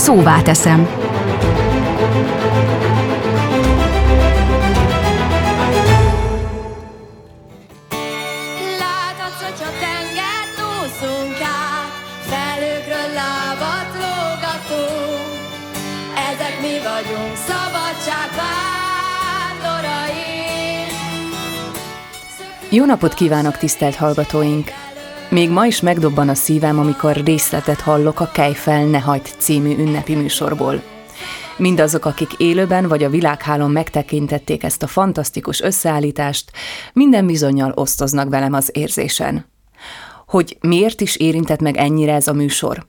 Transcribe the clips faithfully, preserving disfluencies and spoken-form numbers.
Szóvá teszem. Láthatsz, hogyha tengert úszunk át, felőkről lábat lógatunk. Ezek mi vagyunk, szabadság vándorai. Jó napot kívánok, tisztelt hallgatóink! Még ma is megdobban a szívem, amikor részletet hallok a Kelj fel, ne hagyd című ünnepi műsorból. Mindazok, akik élőben vagy a világhálón megtekintették ezt a fantasztikus összeállítást, minden bizonnyal osztoznak velem az érzésen. Hogy miért is érintett meg ennyire ez a műsor?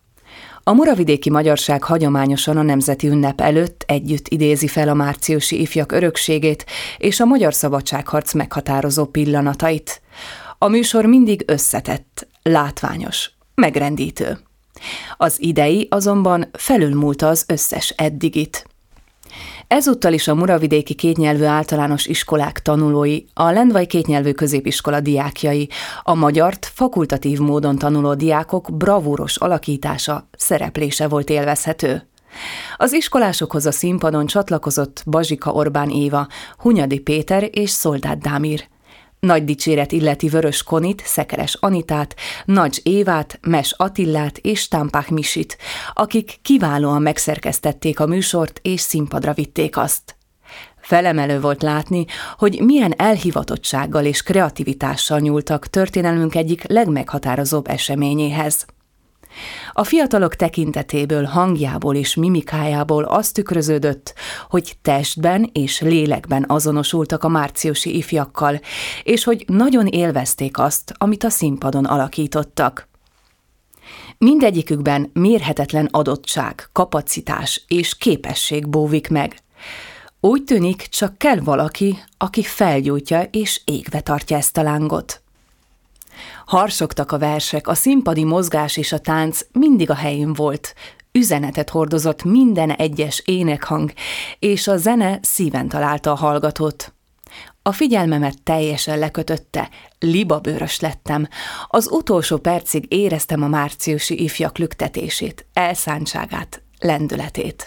A muravidéki magyarság hagyományosan a nemzeti ünnep előtt együtt idézi fel a márciusi ifjak örökségét és a magyar szabadságharc meghatározó pillanatait. A műsor mindig összetett, látványos, megrendítő. Az idei azonban felülmúlta az összes eddigit. Ezúttal is a muravidéki kétnyelvű általános iskolák tanulói, a Lendvai kétnyelvű középiskola diákjai, a magyart fakultatív módon tanuló diákok bravúros alakítása, szereplése volt élvezhető. Az iskolásokhoz a színpadon csatlakozott Bazsika Orbán Éva, Hunyadi Péter és Szoltát Dámir. Nagy dicséret illeti Vörös Konit, Szekeres Anitát, Nagy Évát, Mes Attillát és Támpák Misit, akik kiválóan megszerkesztették a műsort és színpadra vitték azt. Felemelő volt látni, hogy milyen elhivatottsággal és kreativitással nyúltak történelmünk egyik legmeghatározóbb eseményéhez. A fiatalok tekintetéből, hangjából és mimikájából az tükröződött, hogy testben és lélekben azonosultak a márciusi ifjakkal, és hogy nagyon élvezték azt, amit a színpadon alakítottak. Mindegyikükben mérhetetlen adottság, kapacitás és képesség bóvik meg. Úgy tűnik, csak kell valaki, aki felgyújtja és égve tartja ezt a lángot. Harsogtak a versek, a színpadi mozgás és a tánc mindig a helyén volt, üzenetet hordozott minden egyes énekhang, és a zene szíven találta a hallgatót. A figyelmemet teljesen lekötötte, libabőrös lettem, az utolsó percig éreztem a márciusi ifjak lüktetését, elszántságát, lendületét.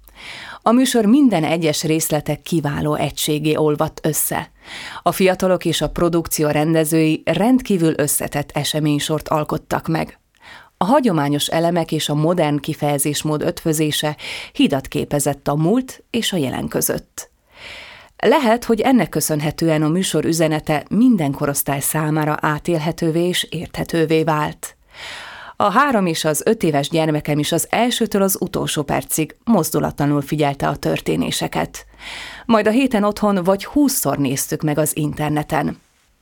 A műsor minden egyes részlete kiváló egységé olvadt össze. A fiatalok és a produkció rendezői rendkívül összetett eseménysort alkottak meg. A hagyományos elemek és a modern kifejezésmód ötvözése hidat képezett a múlt és a jelen között. Lehet, hogy ennek köszönhetően a műsor üzenete minden korosztály számára átélhetővé és érthetővé vált. A három és az öt éves gyermekem is az elsőtől az utolsó percig mozdulatlanul figyelte a történéseket. Majd a héten otthon vagy húszszor néztük meg az interneten.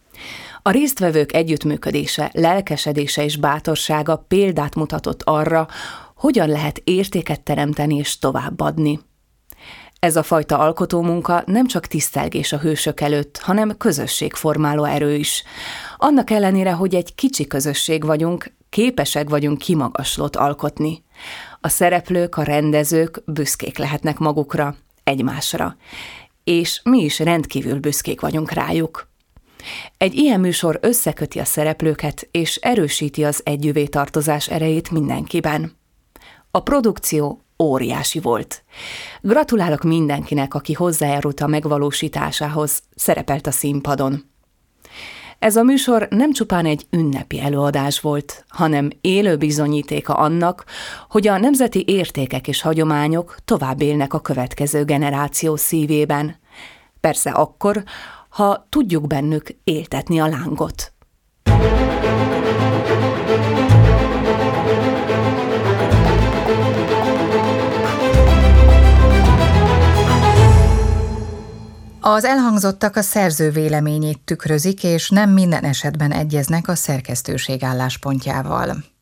A résztvevők együttműködése, lelkesedése és bátorsága példát mutatott arra, hogyan lehet értéket teremteni és továbbadni. Ez a fajta alkotómunka nem csak tisztelgés a hősök előtt, hanem közösségformáló erő is. Annak ellenére, hogy egy kicsi közösség vagyunk, képesek vagyunk kimagaslót alkotni. A szereplők, a rendezők büszkék lehetnek magukra, egymásra, és mi is rendkívül büszkék vagyunk rájuk. Egy ilyen műsor összeköti a szereplőket, és erősíti az együvé tartozás erejét mindenkiben. A produkció óriási volt. Gratulálok mindenkinek, aki hozzájárult a megvalósításához, szerepelt a színpadon. Ez a műsor nem csupán egy ünnepi előadás volt, hanem élő bizonyítéka annak, hogy a nemzeti értékek és hagyományok tovább élnek a következő generáció szívében. Persze akkor, ha tudjuk bennük éltetni a lángot. Az elhangzottak a szerző véleményét tükrözik, és nem minden esetben egyeznek a szerkesztőség álláspontjával.